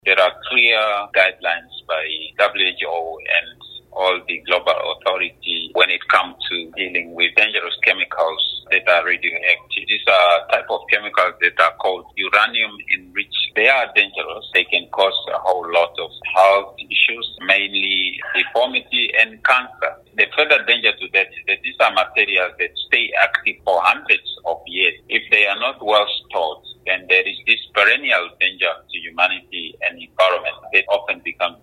There are clear guidelines by WHO and all the global authority when it comes to dealing with dangerous chemicals that are radioactive. These are type of chemicals that are called uranium enriched. They are dangerous. They can cause a whole lot of health issues, mainly deformity and cancer. The further danger to that is that these are materials that stay active for hundreds of years. If they are not well stored, then there is this perennial danger to humanity and environment that often becomes